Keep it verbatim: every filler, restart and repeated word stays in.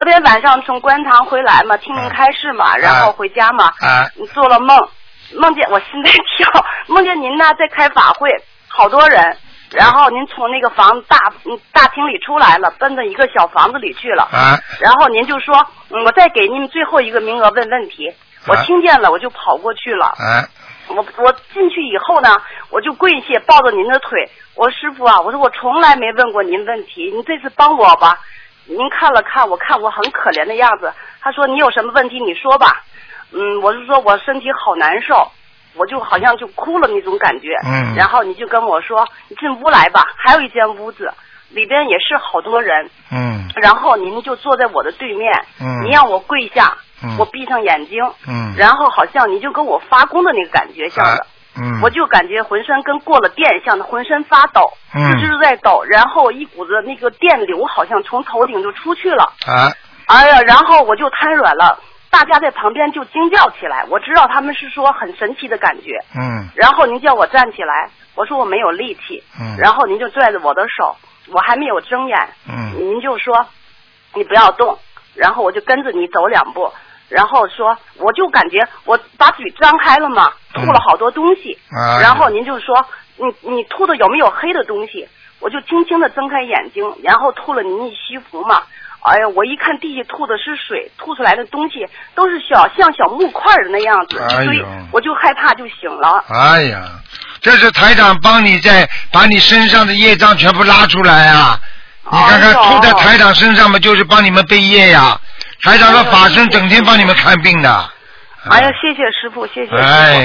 天晚上从观塘回来嘛，听您开示嘛，然后回家嘛， 啊， 你做了梦，梦见我心在跳，梦见您呢在开法会，好多人，然后您从那个房大嗯大厅里出来了，奔到一个小房子里去了， 啊， 然后您就说，嗯，我再给你们最后一个名额问问题，我听见了，我就跑过去了， 啊， 我我进去以后呢，我就跪下抱着您的腿，我说师傅啊，我说我从来没问过您问题，您这次帮我吧。您看了看，我看我很可怜的样子。他说：“你有什么问题你说吧。”嗯，我是说我身体好难受，我就好像就哭了那种感觉。 嗯。 然后你就跟我说：“你进屋来吧。”还有一间屋子，里边也是好多人。 嗯。 然后您就坐在我的对面。 嗯。 你让我跪下， 嗯、 我闭上眼睛。 嗯。 然后好像你就跟我发功的那个感觉像的。啊嗯， 我就感觉浑身跟过了电像的，浑身发抖， 嗯， 一直在抖，然后一股子那个电流好像从头顶就出去了， 啊， 哎呀，然后我就瘫软了，大家在旁边就惊叫起来，我知道他们是说很神奇的感觉， 嗯， 然后您叫我站起来，我说我没有力气， 嗯， 然后您就拽着我的手，我还没有睁眼， 嗯， 您就说你不要动，然后我就跟着你走两步。然后说，我就感觉我把嘴张开了嘛，吐了好多东西。 嗯、 然后您就说，你你吐的有没有黑的东西？我就轻轻的睁开眼睛，然后吐了您一西服嘛。哎呀，我一看地下吐的是水，吐出来的东西都是小像小木块的那样子， 哎、 所以我就害怕就醒了。 哎呀，这是台长帮你在把你身上的业障全部拉出来啊！你看看吐在台长身上嘛，就是帮你们背业呀。台长的法身整天帮你们看病的。 哎呀，谢谢师傅，谢谢师傅。 哎。